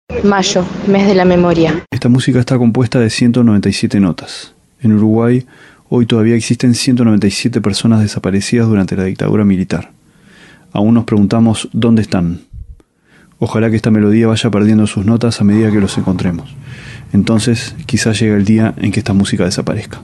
Mayo, mes de la memoria. Esta música está compuesta de 197 notas. En Uruguay, hoy todavía existen 197 personas desaparecidas durante la dictadura militar. Aún nos preguntamos dónde están. Ojalá que esta melodía vaya perdiendo sus notas a medida que los encontremos. Entonces, quizás llegue el día en que esta música desaparezca.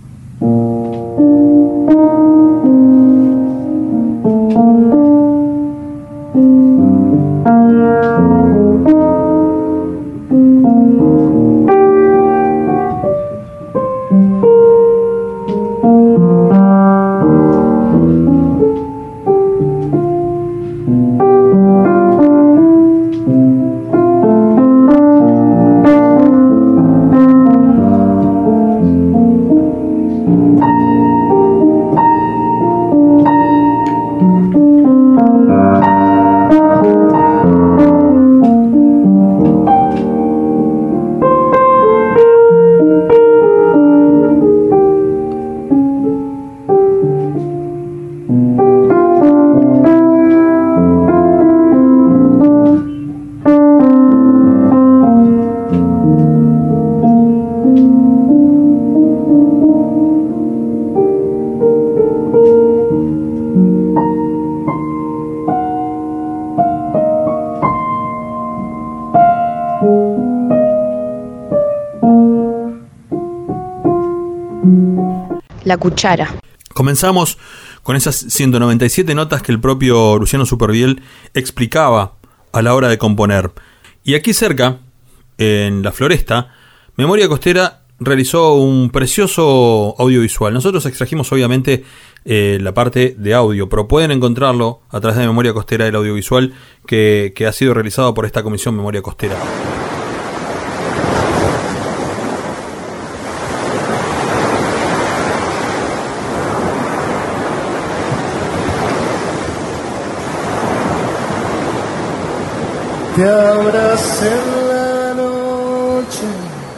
La cuchara. Comenzamos con esas 197 notas que el propio Luciano Supervielle explicaba a la hora de componer. Y aquí cerca, en La Floresta, Memoria Costera realizó un precioso audiovisual. Nosotros extrajimos obviamente la parte de audio, pero pueden encontrarlo a través de Memoria Costera, el audiovisual que ha sido realizado por esta comisión Memoria Costera. Te abracé en la noche,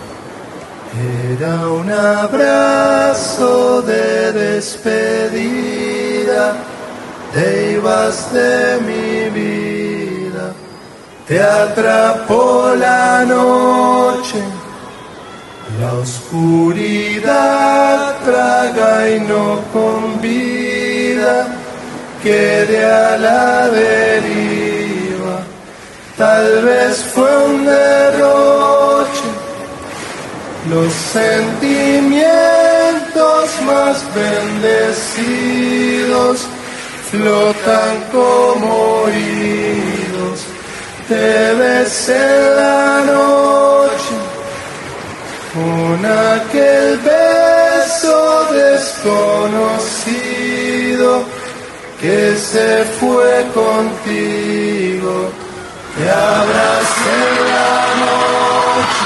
era un abrazo de despedida, te ibas de mi vida, te atrapó la noche, la oscuridad traga y no convida, quedé a la deriva. Tal vez fue un derroche, los sentimientos más bendecidos flotan como hilos. Te besé en la noche con aquel beso desconocido que se fue contigo. Te abracé en la noche,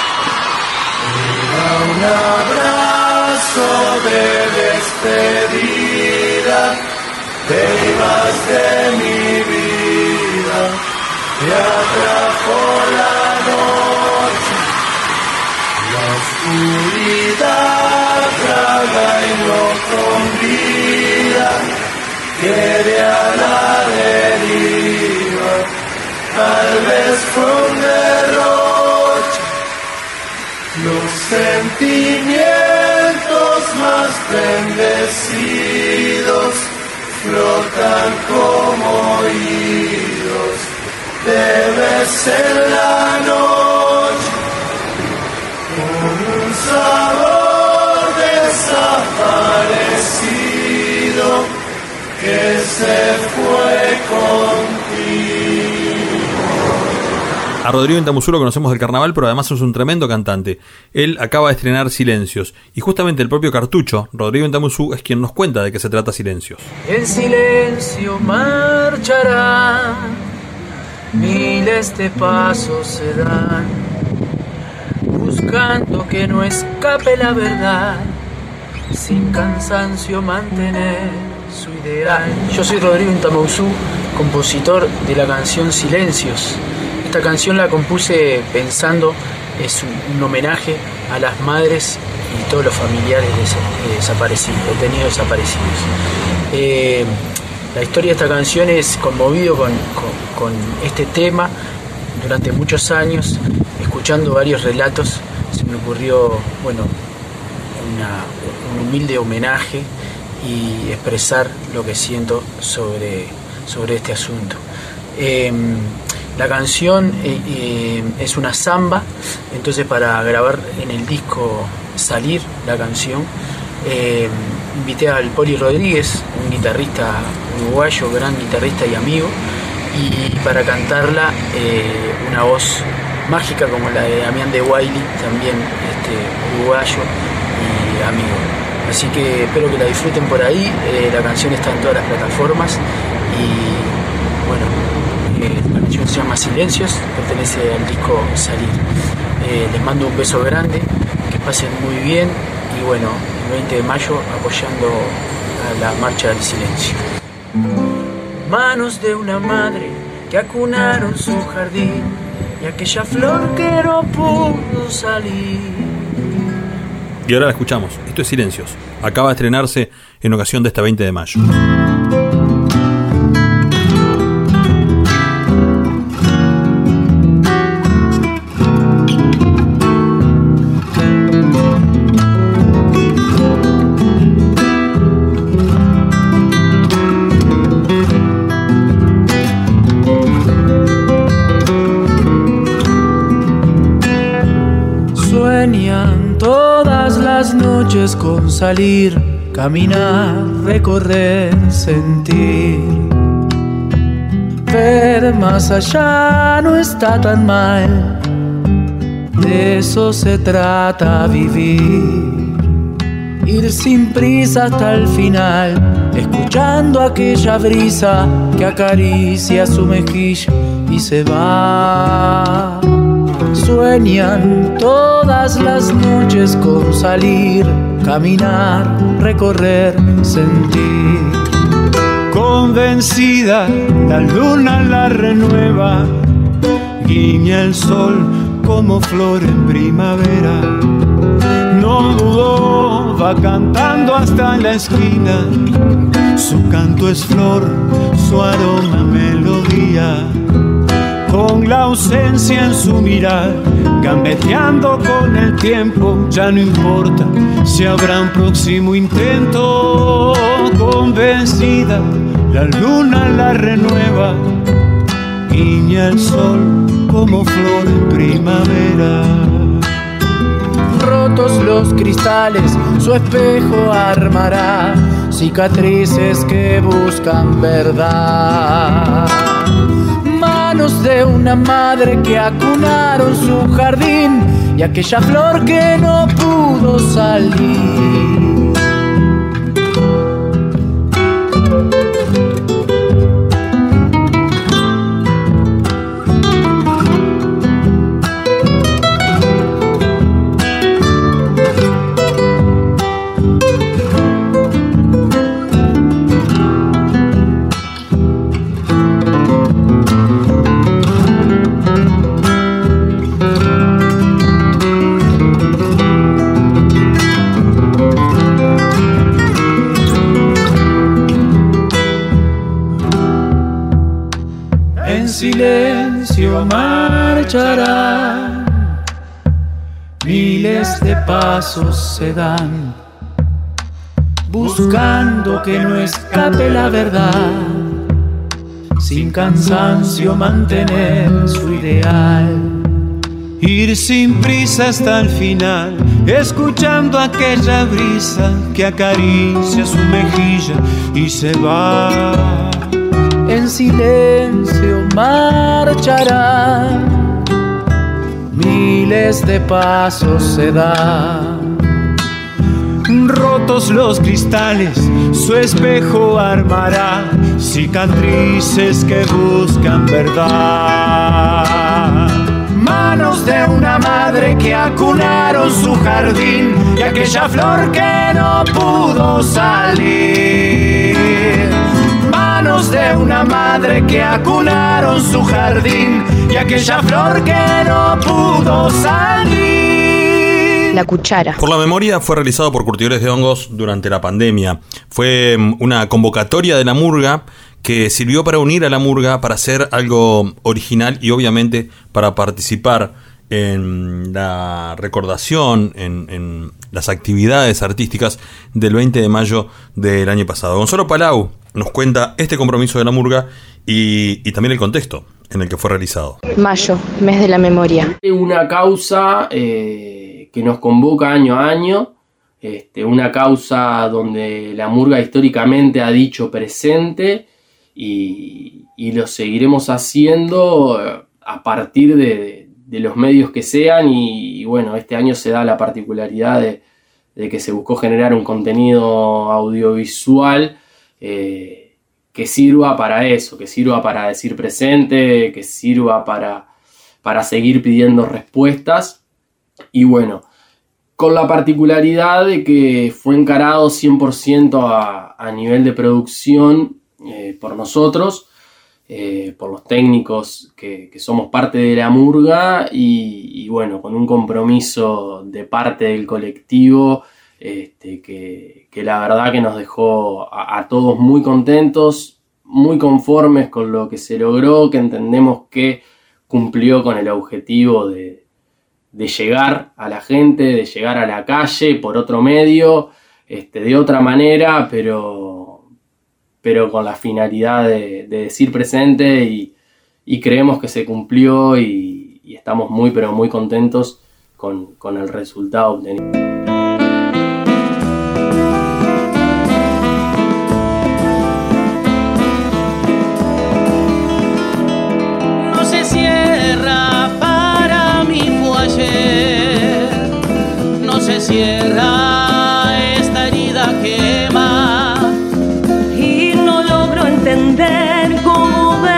era un abrazo de despedida, te ibas de mi vida, te atrapó la noche, la oscuridad traga y no convida, quede a la deriva. Tal vez fue un derroche, los sentimientos más bendecidos flotan como hilos. Te besé en la noche con un sabor desaparecido que se fue contigo. A Rodrigo Intamuzú lo conocemos del carnaval, pero además es un tremendo cantante. Él acaba de estrenar Silencios, y justamente el propio cartucho, Rodrigo Intamuzú, es quien nos cuenta de qué se trata Silencios. En silencio marcharán, miles de pasos se dan, buscando que no escape la verdad, sin cansancio mantener su ideal. Yo soy Rodrigo Intamuzú, compositor de la canción Silencios. Esta canción la compuse pensando, es un homenaje a las madres y todos los familiares desaparecidos, detenidos desaparecidos. La historia de esta canción es conmovido con este tema. durante muchos años, escuchando varios relatos, se me ocurrió, un humilde homenaje y expresar lo que siento sobre este asunto. La canción es una samba, entonces para grabar en el disco Salir la canción, invité al Poli Rodríguez, un guitarrista uruguayo, gran guitarrista y amigo, y para cantarla una voz mágica como la de Damián de Wiley, también uruguayo y amigo. Así que espero que la disfruten por ahí. La canción está en todas las plataformas y la canción se llama Silencios, pertenece al disco Salir. Les mando un beso grande, que pasen muy bien y el 20 de mayo apoyando a la Marcha del Silencio. Manos de una madre que acunaron su jardín y aquella flor que no pudo salir. Y ahora la escuchamos. Esto es Silencios. Acaba de estrenarse en ocasión de este 20 de mayo. Sueñan todas las noches con salir, caminar, recorrer, sentir. Ver más allá no está tan mal, de eso se trata vivir. Ir sin prisa hasta el final, escuchando aquella brisa que acaricia su mejilla y se va. Sueñan todas las noches con salir, caminar, recorrer, sentir. Convencida, la luna la renueva, guiña el sol como flor en primavera. No dudó, va cantando hasta la esquina, su canto es flor, su aroma melodía. Con la ausencia en su mirar, gambeteando con el tiempo, ya no importa si habrá un próximo intento. Convencida, la luna la renueva, guiña el sol como flor en primavera. Rotos los cristales, su espejo armará cicatrices que buscan verdad. Manos de una madre que acunaron su jardín y aquella flor que no pudo salir. Silencio marcharán, miles de pasos se dan, buscando que no escape la verdad, sin cansancio mantener su ideal. Ir sin prisa hasta el final, escuchando aquella brisa que acaricia su mejilla y se va. En silencio marcharán, miles de pasos se dan. Rotos los cristales, su espejo armará cicatrices que buscan verdad. Manos de una madre que acunaron su jardín y aquella flor que no pudo salir. Manos de una madre que acunaron su jardín y aquella flor que no pudo salir. La Cuchara. Por la Memoria fue realizado por Curtidores de Hongos durante la pandemia. Fue una convocatoria de la murga que sirvió para unir a la murga, para hacer algo original y obviamente para participar en la recordación, en las actividades artísticas del 20 de mayo del año pasado. Gonzalo Palau nos cuenta este compromiso de la murga y también el contexto en el que fue realizado. Mayo, mes de la memoria. Una causa que nos convoca año a año, una causa donde la murga históricamente ha dicho presente y lo seguiremos haciendo a partir de los medios que sean y bueno, este año se da la particularidad de que se buscó generar un contenido audiovisual que sirva para eso, que sirva para decir presente, que sirva para seguir pidiendo respuestas y bueno, con la particularidad de que fue encarado 100% a nivel de producción por nosotros, por los técnicos que somos parte de la murga y bueno, con un compromiso de parte del colectivo que la verdad que nos dejó a todos muy contentos, muy conformes con lo que se logró, que entendemos que cumplió con el objetivo de llegar a la gente, de llegar a la calle por otro medio, de otra manera, pero con la finalidad de decir presente y creemos que se cumplió y estamos muy pero muy contentos con el resultado obtenido. No se cierra, para mí fue ayer, no se cierra esta herida quema y no logro entender cómo de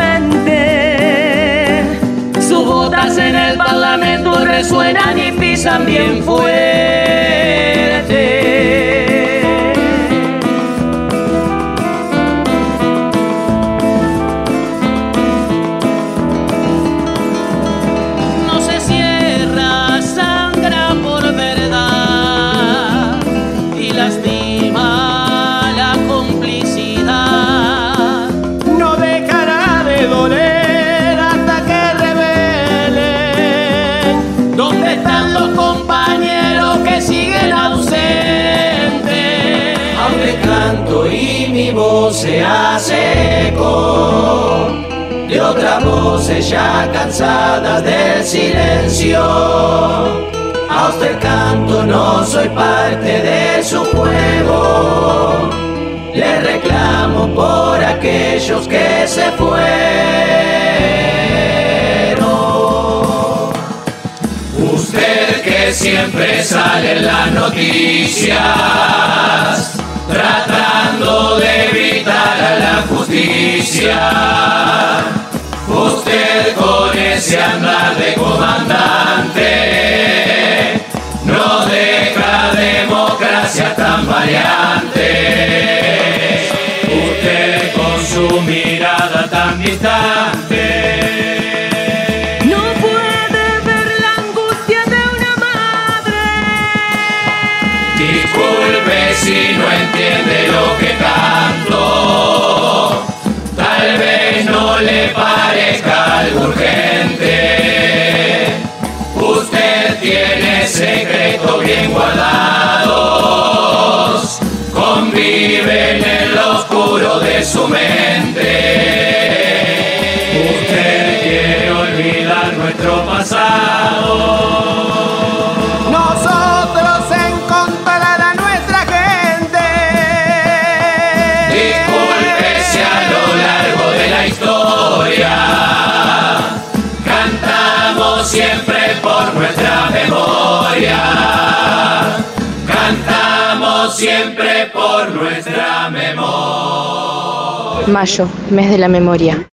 repente sus botas en el parlamento resuenan y pisan bien fuerte. No se cierra, sangra por verdad y lastima la complicidad. No dejará de doler hasta que revelen dónde están los compañeros que siguen ausentes. Aunque canto y mi voz se hace eco de otras voces ya cansadas del silencio, a usted canto, no soy parte de su juego. Le reclamo por aquellos que se fueron. Usted que siempre sale en las noticias, tratando de evitar a la justicia. Usted con ese andar de comandante no deja democracia tan variante. Usted con su mirada tan distante No puede ver la angustia de una madre. disculpe si no entiende lo que canto. Tal vez no le parezca algo urgente. Usted tiene secretos bien guardados, conviven en lo oscuro de su mente. Usted quiere olvidar nuestro pasado. Nosotros encontrar a nuestra gente. Disculpe si a lo largo de la historia cantamos siempre por nuestra memoria. Cantamos siempre por nuestra memoria. Mayo, mes de la memoria.